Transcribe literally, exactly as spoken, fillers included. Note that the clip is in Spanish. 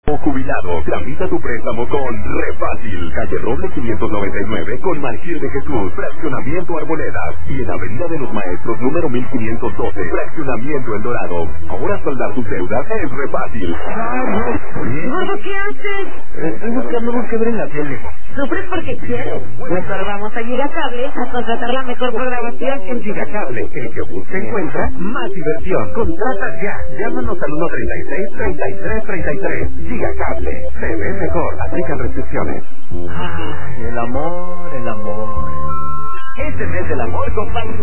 O jubilado, tramita tu préstamo con Refácil, calle Roble quinientos noventa y nueve con Marqués de Jesús, fraccionamiento Arboledas, y en Avenida de los Maestros número mil quinientos doce, fraccionamiento El Dorado. Ahora saldar tus deudas es Refácil. Gordo, ¿qué haces? Estoy buscando algo que ver en la tele. Sufres porque quieres. Mejor vamos a Gigacable a contratar la mejor programación en Gigacable, el que busca encuentra más diversión. Contrata ya. Llámanos al uno treinta y seis, treinta y tres treinta y tres. Gigacable, se ve mejor. Aplican restricciones. Ay, el amor, el amor. Este mes del amor con